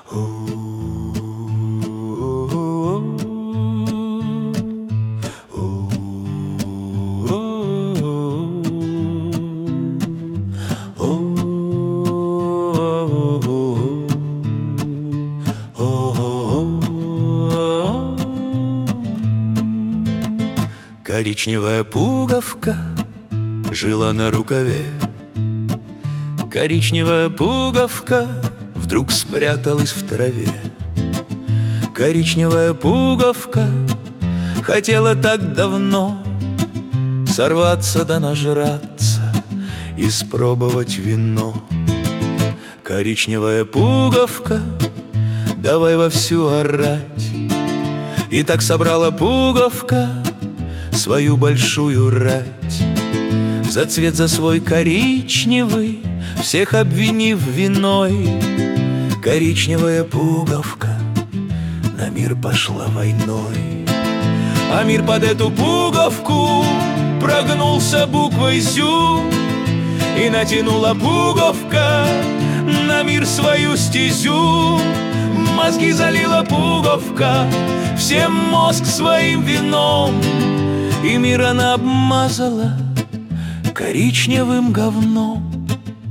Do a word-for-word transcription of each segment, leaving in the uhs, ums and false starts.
Коричневая пуговка жила на рукаве. Коричневая пуговка вдруг спряталась в траве. Коричневая пуговка хотела так давно сорваться да нажраться, испробовать вино. Коричневая пуговка, давай вовсю орать. И так собрала пуговка свою большую рать. За цвет за свой коричневый всех обвинив виной, коричневая пуговка на мир пошла войной. А мир под эту пуговку прогнулся буквой «зю», и натянула пуговка на мир свою стезю. Мозги залила пуговка, всем мозг своим вином, и мир она обмазала коричневым говном.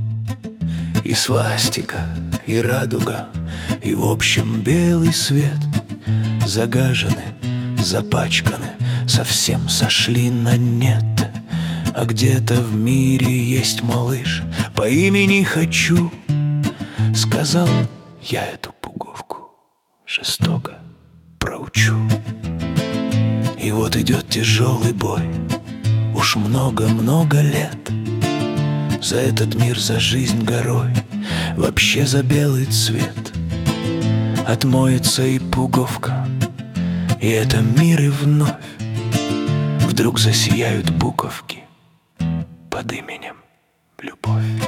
И свастика, и радуга, и в общем белый свет загажены, запачканы, совсем сошли на нет. А где-то в мире есть малыш по имени Хочу. Сказал я эту пуговку жестоко проучу. И вот идет тяжелый бой, уж много-много лет. За этот мир, за жизнь горой, вообще за белый цвет. Отмоется и пуговка, и это мир, и вновь вдруг засияют буковки под именем любовь.